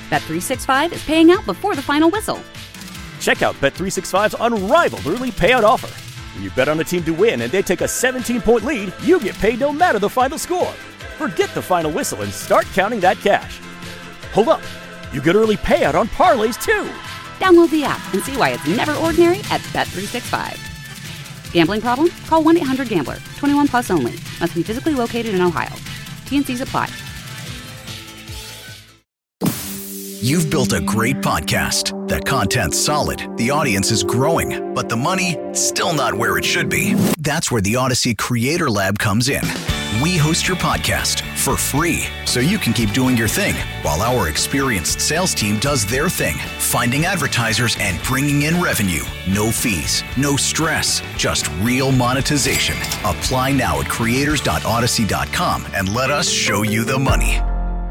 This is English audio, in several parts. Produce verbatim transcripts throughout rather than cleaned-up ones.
Bet three sixty-five is paying out before the final whistle. Check out Bet three sixty-five's unrivaled early payout offer. When you bet on a team to win and they take a seventeen-point lead, you get paid no matter the final score. Forget the final whistle and start counting that cash. Hold up. You get early payout on parlays, too. Download the app and see why it's never ordinary at Bet three sixty-five. Gambling problem? Call one eight hundred gambler. twenty-one plus only. Must be physically located in Ohio. T N Cs apply. You've built a great podcast. The content's solid, the audience is growing, but the money, still not where it should be. That's where the Odyssey Creator Lab comes in. We host your podcast for free, so you can keep doing your thing, while our experienced sales team does their thing, finding advertisers and bringing in revenue. No fees, no stress, just real monetization. Apply now at creators dot odyssey dot com and let us show you the money.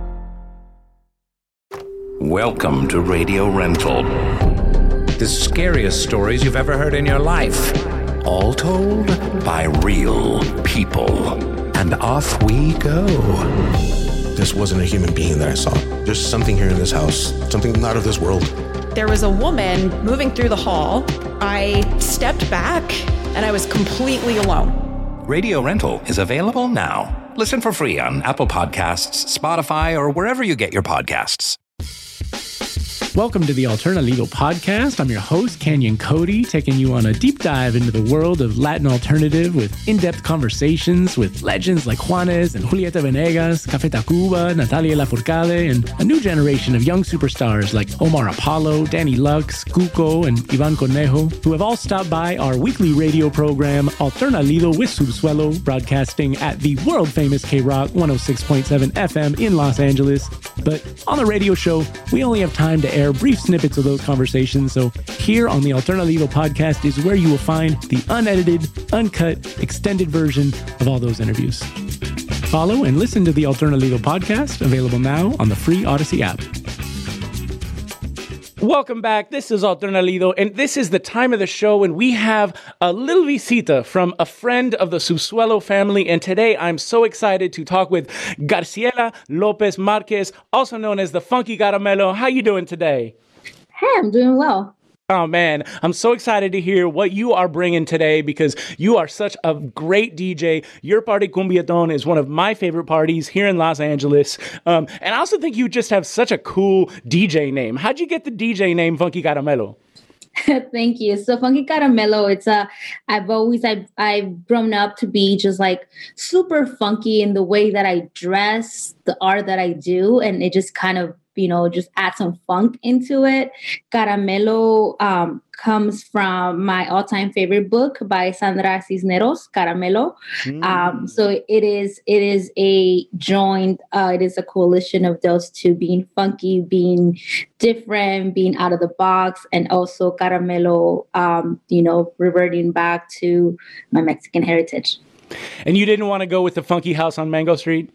Welcome to Radio Rental. The scariest stories you've ever heard in your life. All told by real people. And off we go. This wasn't a human being that I saw. There's something here in this house. Something not of this world. There was a woman moving through the hall. I stepped back and I was completely alone. Radio Rental is available now. Listen for free on Apple Podcasts, Spotify, or wherever you get your podcasts. Welcome to the Alterna Legal Podcast. I'm your host, Canyon Cody, taking you on a deep dive into the world of Latin alternative with in-depth conversations with legends like Juanes and Julieta Venegas, Café Tacuba, Natalia Lafourcade, and a new generation of young superstars like Omar Apollo, Danny Lux, Cuco, and Ivan Cornejo, who have all stopped by our weekly radio program, Alterna Legal with Subsuelo, broadcasting at the world-famous K-Rock one oh six point seven F M in Los Angeles. But on the radio show, we only have time to air brief snippets of those conversations, so here on the Alterna Legal Podcast is where you will find the unedited, uncut, extended version of all those interviews. Follow and listen to the Alterna Legal Podcast, available now on the free Odyssey app. Welcome back. This is Alterna Legal, and this is the time of the show when we have a little visita from a friend of the Subsuelo family, and today I'm so excited to talk with Graciela Lopez Marquez, also known as the Funky Caramelo. How you doing today? Hey, I'm doing well. Oh, man, I'm so excited to hear what you are bringing today because you are such a great D J. Your party, Cumbiaton, is one of my favorite parties here in Los Angeles. Um, and I also think you just have such a cool D J name. How'd you get the D J name Funky Caramelo? Thank you. So Funky Caramelo, it's a, I've always, I've, I've grown up to be just like super funky in the way that I dress, the art that I do. And it just kind of, you know, just add some funk into it. Caramelo um, comes from my all-time favorite book by Sandra Cisneros, Caramelo. Mm. Um, so it is it is a joint, uh, it is a coalition of those two, being funky, being different, being out of the box, and also Caramelo, um, you know, reverting back to my Mexican heritage. And you didn't want to go with the funky house on Mango Street?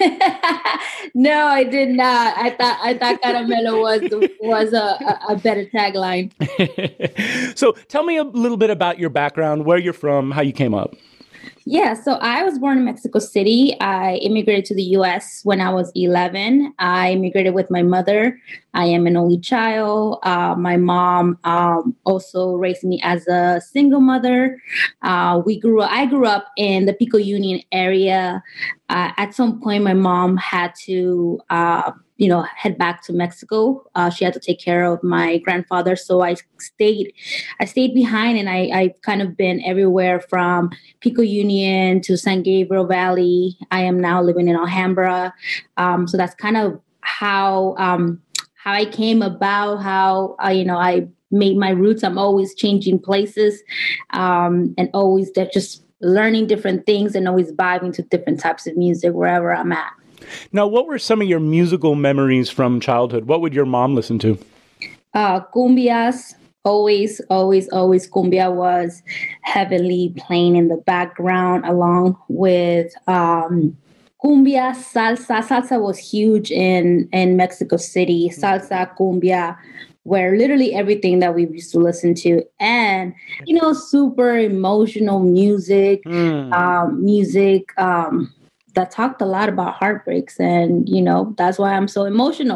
No, I did not. I thought I thought Caramelo was was a, a better tagline. So tell me a little bit about your background, where you're from, how you came up. Yeah, so I was born in Mexico City. I immigrated to the U S when I was eleven. I immigrated with my mother. I am an only child. Uh, my mom um, also raised me as a single mother. Uh, we grew. I grew up in the Pico Union area. Uh, at some point, my mom had to, uh, you know, head back to Mexico. Uh, she had to take care of my grandfather, so I stayed. I stayed behind, and I, I've kind of been everywhere from Pico Union to San Gabriel Valley. I am now living in Alhambra, um, so that's kind of how um, how I came about. How uh, you know I made my roots. I'm always changing places, um, and always just learning different things, and always vibing to different types of music wherever I'm at. Now, what were some of your musical memories from childhood? What would your mom listen to? Uh, cumbias. Always, always, always cumbia was heavily playing in the background, along with um, cumbia, salsa. Salsa was huge in, in Mexico City. Salsa, cumbia, where literally everything that we used to listen to, and, you know, super emotional music, mm. um, music, um, that talked a lot about heartbreaks. And, you know, that's why I'm so emotional.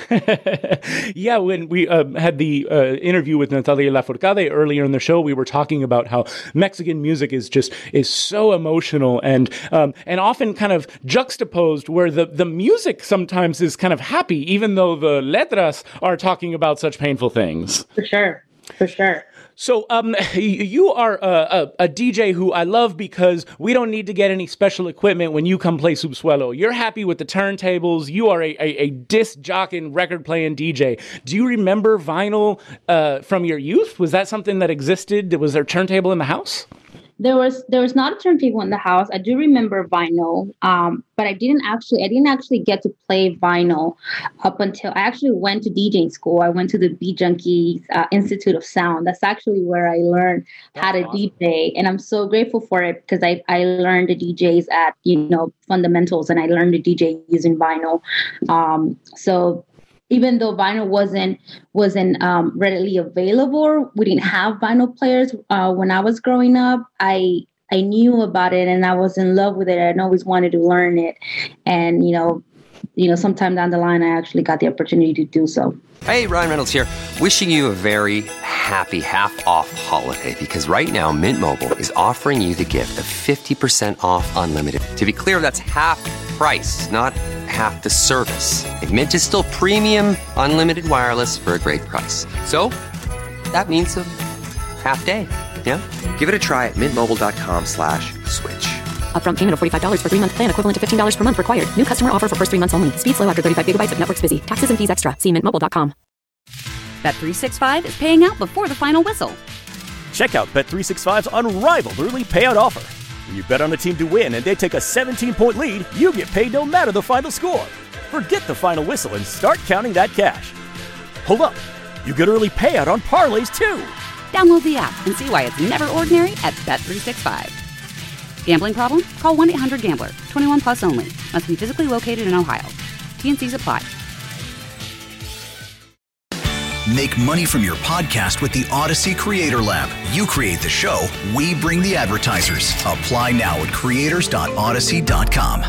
Yeah, when we uh, had the uh, interview with Natalia Lafourcade earlier in the show, we were talking about how Mexican music is just is so emotional and um, and often kind of juxtaposed, where the, the music sometimes is kind of happy, even though the letras are talking about such painful things. For sure, for sure. So um, you are a, a, a D J who I love because we don't need to get any special equipment when you come play Subsuelo. You're happy with the turntables. You are a, a, a disc jocking, record playing D J. Do you remember vinyl uh, from your youth? Was that something that existed? Was there a turntable in the house? There was there was not a turntable in the house. I do remember vinyl, um, but I didn't actually I didn't actually get to play vinyl up until I actually went to DJing school. I went to the Beat Junkies uh, Institute of Sound. That's actually where I learned That's how to awesome. D J, and I'm so grateful for it because I I learned the D Js at you know fundamentals, and I learned to D J using vinyl. Um, so. Even though vinyl wasn't wasn't um, readily available, we didn't have vinyl players uh, when I was growing up. I I knew about it and I was in love with it. I always wanted to learn it, and you know, you know, sometime down the line, I actually got the opportunity to do so. Hey, Ryan Reynolds here, wishing you a very happy half-off holiday because right now Mint Mobile is offering you the gift of fifty percent off unlimited. To be clear, that's half price, not half the service. Like Mint is still premium unlimited wireless for a great price. So that means a half day. Yeah? Give it a try at mintmobile.com slash switch. Upfront payment of forty-five dollars for three-month plan equivalent to fifteen dollars per month required. New customer offer for first three months only. Speed slow after thirty-five gigabytes if network's busy. Taxes and fees extra. See mint mobile dot com. Bet three sixty-five is paying out before the final whistle. Check out Bet three sixty-five's unrivaled early payout offer. When you bet on a team to win and they take a seventeen-point lead, you get paid no matter the final score. Forget the final whistle and start counting that cash. Hold up. You get early payout on parlays, too. Download the app and see why it's never ordinary at Bet three sixty-five. Gambling problem? Call one eight hundred gambler. twenty-one plus only. Must be physically located in Ohio. T N Cs apply. Make money from your podcast with the Odyssey Creator Lab. You create the show, we bring the advertisers. Apply now at creators dot odyssey dot com.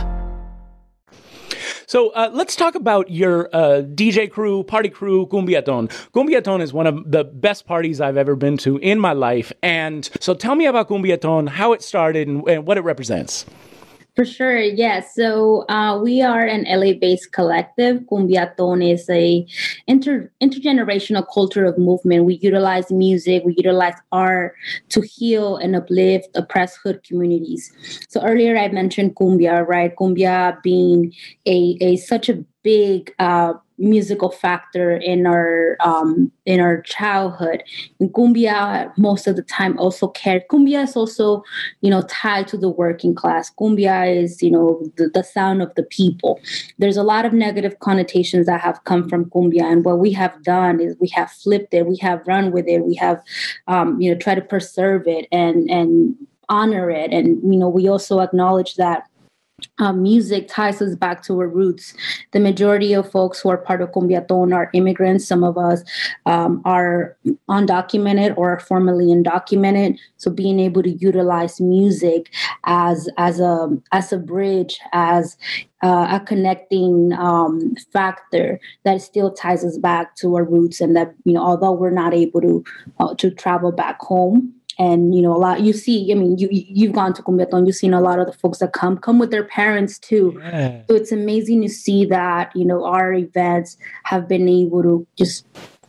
So uh, let's talk about your uh, D J crew, party crew, Cumbiaton. Cumbiaton is one of the best parties I've ever been to in my life. And so tell me about Cumbiaton, how it started, and, and what it represents. For sure, yes. So uh, we are an L A-based collective. Cumbiaton is a inter- intergenerational culture of movement. We utilize music, we utilize art to heal and uplift oppressed hood communities. So earlier I mentioned cumbia, right? Cumbia being a, a such a big uh, musical factor in our um, in our childhood. And cumbia most of the time also carry cumbia is also, you know, tied to the working class. Cumbia is, you know, the, the sound of the people. There's a lot of negative connotations that have come from cumbia, and what we have done is we have flipped it, we have run with it, we have um, you know, try to preserve it and and honor it, and you know, we also acknowledge that Um, music ties us back to our roots. The majority of folks who are part of Cumbiaton are immigrants. Some of us um, are undocumented or are formerly undocumented. So being able to utilize music as as a as a bridge, as uh, a connecting um, factor that still ties us back to our roots, and that, you know, although we're not able to uh, to travel back home. And, you know, a lot you see, I mean, you, you've gone to Cumbiaton, you've seen a lot of the folks that come, come with their parents, too. Yeah. So it's amazing to see that, you know, our events have been able to just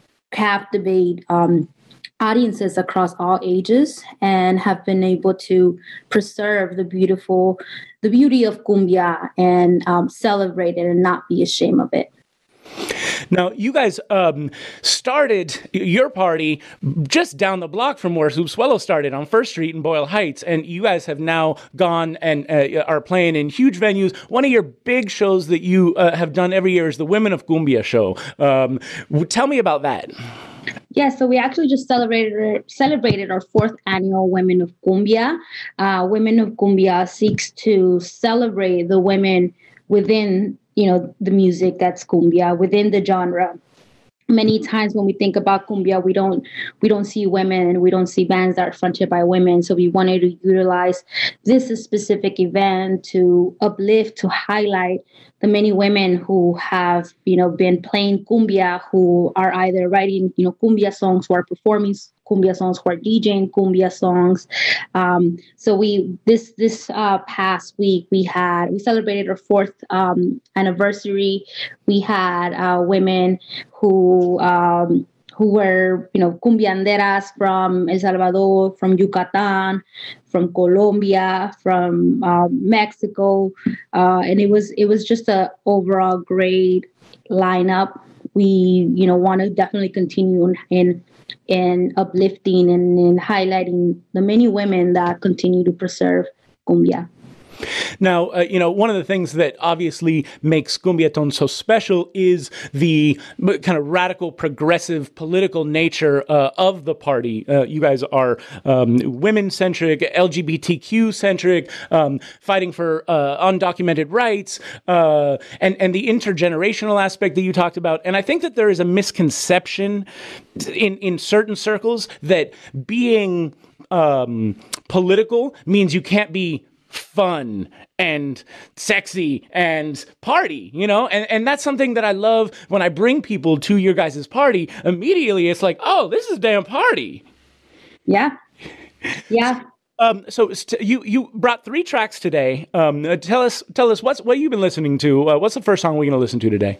captivate um, audiences across all ages and have been able to preserve the beautiful, the beauty of cumbia and um, celebrate it and not be ashamed of it. Now, you guys um, started your party just down the block from where Subsuelo started on First Street in Boyle Heights, and you guys have now gone and uh, are playing in huge venues. One of your big shows that you uh, have done every year is the Women of Cumbia show. Um, tell me about that. Yeah, so we actually just celebrated celebrated our fourth annual Women of Cumbia. Uh, Women of Cumbia seeks to celebrate the women within, you know, the music that's cumbia, within the genre. many times when we think about cumbia, we don't we don't see women and we don't see bands that are fronted by women. So we wanted to utilize this specific event to uplift, to highlight the many women who have, you know, been playing cumbia, who are either writing, you know, cumbia songs, who are performing cumbia songs, who are DJing cumbia songs. Um, so we this this uh, past week we had we celebrated our fourth um, anniversary. We had uh, women who um, who were, you know, cumbianderas from El Salvador, from Yucatan, from Colombia, from uh, Mexico, uh, and it was it was just a overall great lineup. We, you know, want to definitely continue in in uplifting and in highlighting the many women that continue to preserve cumbia. Now, uh, you know, one of the things that obviously makes Cumbiaton so special is the kind of radical, progressive, political nature uh, of the party. Uh, you guys are um, women-centric, L G B T Q-centric, um, fighting for uh, undocumented rights, uh, and, and the intergenerational aspect that you talked about. And I think that there is a misconception in, in certain circles that being um, political means you can't be fun and sexy and party, you know, and, and that's something that I love when I bring people to your guys' party. Immediately, it's like, oh, this is damn party. Yeah. Yeah. Um, so st- you you brought three tracks today. Um, uh, tell us tell us what's what you've been listening to. Uh, what's the first song we're going to listen to today?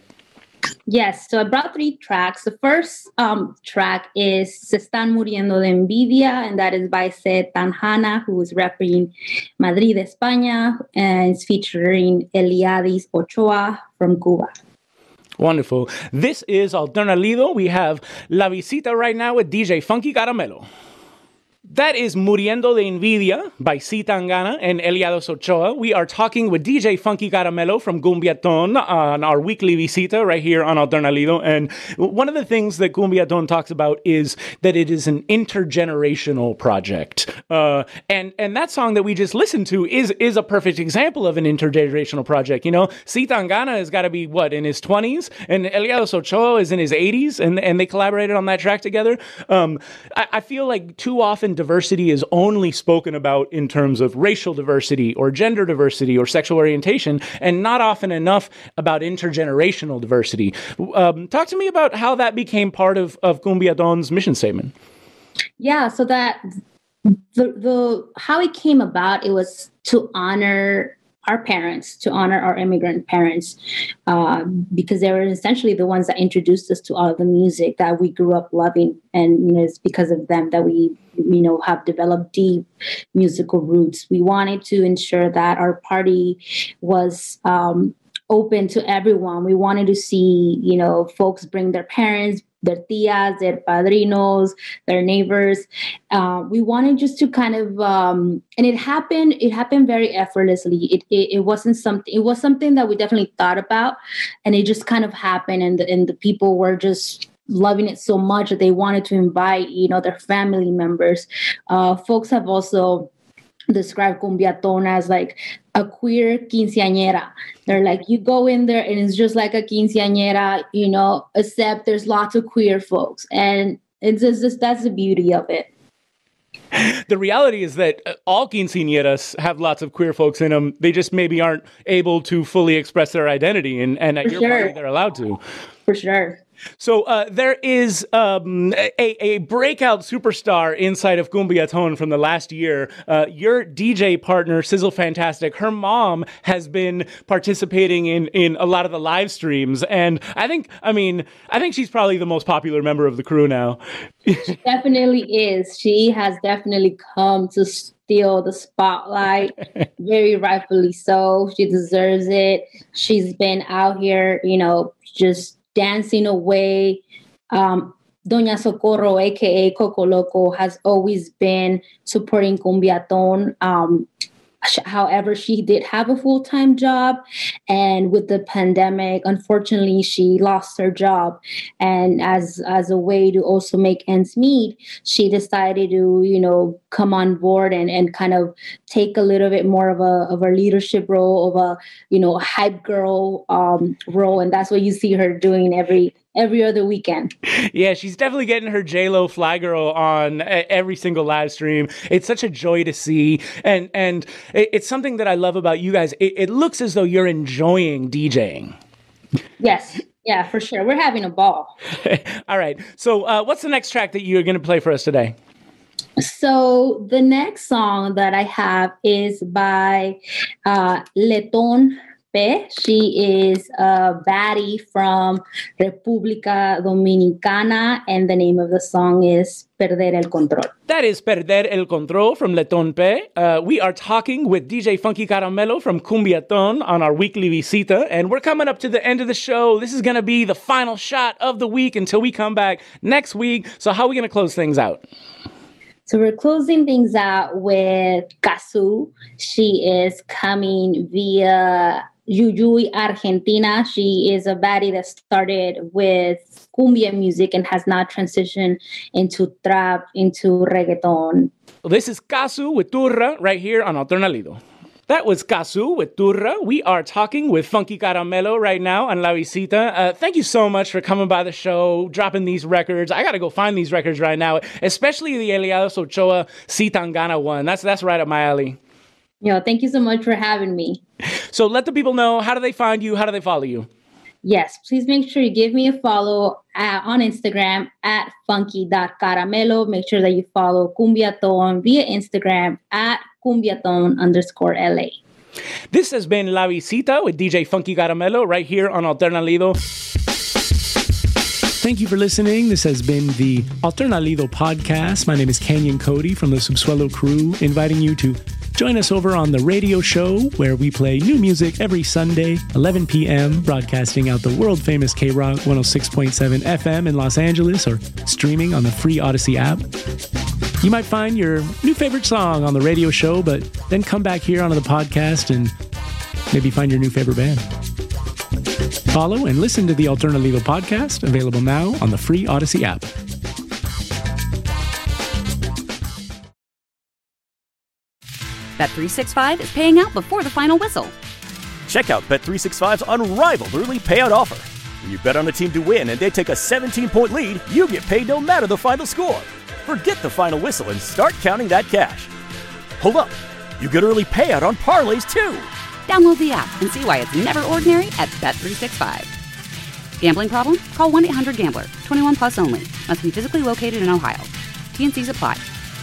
Yes, so I brought three tracks. The first um, track is Se Están Muriendo de Envidia, and that is by Seth Tanhana, who is repping Madrid, España, and it's featuring Eliadis Ochoa from Cuba. Wonderful. This is Alternalido. We have La Visita right now with D J Funky Caramelo. That is Muriendo de Envidia by C. Tangana and Eliados Ochoa. We are talking with D J Funky Caramelo from Cumbiaton on our weekly visita right here on Alternalido. And one of the things that Cumbiaton talks about is that it is an intergenerational project. Uh, and, and that song that we just listened to is, is a perfect example of an intergenerational project. You know, C. Tangana has got to be, what, in his twenties? And Eliados Ochoa is in his eighties, and, and they collaborated on that track together. Um, I, I feel like too often diversity is only spoken about in terms of racial diversity or gender diversity or sexual orientation, and not often enough about intergenerational diversity. Um, talk to me about how that became part of, of Cumbiaton's mission statement. Yeah, so that the the how it came about, it was to honor our parents, to honor our immigrant parents, uh, because they were essentially the ones that introduced us to all of the music that we grew up loving. And, you know, it's because of them that we, you know, have developed deep musical roots. We wanted to ensure that our party was um, open to everyone. We wanted to see, you know, folks bring their parents, their tias, their padrinos, their neighbors. Uh, we wanted just to kind of, um, and it happened, it happened very effortlessly. It, it it wasn't something, it was something that we definitely thought about, and it just kind of happened. And the, and the people were just loving it so much that they wanted to invite, you know, their family members. Uh, folks have also describe Cumbiaton as like a queer quinceañera. They're like, you go in there and it's just like a quinceañera, you know, except there's lots of queer folks. And it's just, that's the beauty of it. The reality is that all quinceañeras have lots of queer folks in them. They just maybe aren't able to fully express their identity. And, and at For your sure. party, they're allowed to. For sure. So uh, there is um, a, a breakout superstar inside of Cumbiaton from the last year. Uh, your D J partner, Sizzle Fantastic, her mom has been participating in, in a lot of the live streams. And I think, I mean, I think she's probably the most popular member of the crew now. She definitely is. She has definitely come to steal the spotlight, very rightfully so. She deserves it. She's been out here, you know, just dancing away. Um, Doña Socorro, a k a. Coco Loco, has always been supporting Cumbiaton. Um, however, she did have a full-time job. And with the pandemic, unfortunately, she lost her job. And as, as a way to also make ends meet, she decided to, you know, come on board and, and kind of take a little bit more of a of a leadership role, of a, you know, hype girl um, role. And that's what you see her doing every every other weekend. Yeah, she's definitely getting her J-Lo Fly Girl on every single live stream. It's such a joy to see. And and it's something that I love about you guys. It, it looks as though you're enjoying DJing. Yes. Yeah, for sure. We're having a ball. All right. So uh, what's the next track that you're going to play for us today? So the next song that I have is by uh, Leton P. She is a baddie from República Dominicana, and the name of the song is Perder el Control. That is Perder el Control from Leton P. Uh, we are talking with D J Funky Caramelo from Cumbiaton on our weekly visita, and we're coming up to the end of the show. This is going to be the final shot of the week until we come back next week. So how are we going to close things out? So we're closing things out with Kazu. She is coming via Jujuy, Argentina. She is a baddie that started with cumbia music and has now transitioned into trap, into reggaeton. Well, this is Kazu with Turra right here on Alternalido. That was Kazu with Turra. We are talking with Funky Caramelo right now on La Visita. Uh, thank you so much for coming by the show, dropping these records. I got to go find these records right now, especially the Eliados Ochoa Si Tangana one. That's, that's right up my alley. Yo, thank you so much for having me. So let the people know, how do they find you? How do they follow you? Yes, please make sure you give me a follow at, on Instagram at funky dot caramelo. Make sure that you follow Cumbiaton via Instagram at Cumbiaton underscore L A. This has been La Visita with D J Funky Caramelo right here on Alternalido. Thank you for listening. This has been the Alternalido podcast. My name is Canyon Cody from the Subsuelo crew, inviting you to join us over on the radio show where we play new music every Sunday, eleven p.m., broadcasting out the world-famous K-Rock one oh six point seven F M in Los Angeles or streaming on the free Odyssey app. You might find your new favorite song on the radio show, but then come back here onto the podcast and maybe find your new favorite band. Follow and listen to the Alternalido podcast, available now on the free Odyssey app. Bet three sixty-five is paying out before the final whistle. Check out Bet three sixty-five's unrivaled early payout offer. When you bet on a team to win and they take a seventeen-point lead, you get paid no matter the final score. Forget the final whistle and start counting that cash. Hold up, you get early payout on parlays too. Download the app and see why it's never ordinary at Bet three sixty-five. Gambling problem? Call one eight hundred gambler. twenty-one plus only. Must be physically located in Ohio. T and C's apply.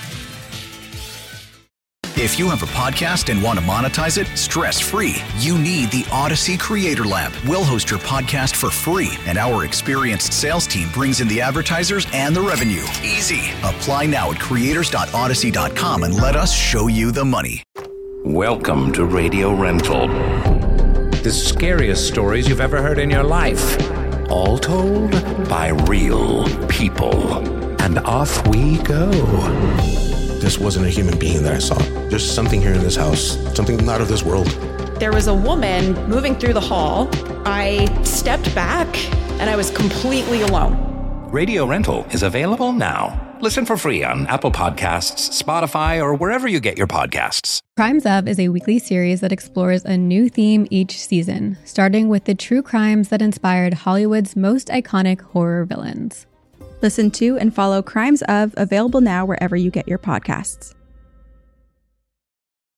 If you have a podcast and want to monetize it stress-free, you need the Odyssey Creator Lab. We'll host your podcast for free, and our experienced sales team brings in the advertisers and the revenue. Easy. Apply now at creators dot odyssey dot com and let us show you the money. Welcome to Radio Rental. The scariest stories you've ever heard in your life. All told by real people. And off we go. This wasn't a human being that I saw. There's something here in this house, something not of this world. There was a woman moving through the hall. I stepped back and I was completely alone. Radio Rental is available now. Listen for free on Apple Podcasts, Spotify, or wherever you get your podcasts. Crimes Of is a weekly series that explores a new theme each season, starting with the true crimes that inspired Hollywood's most iconic horror villains. Listen to and follow Crimes Of, available now wherever you get your podcasts.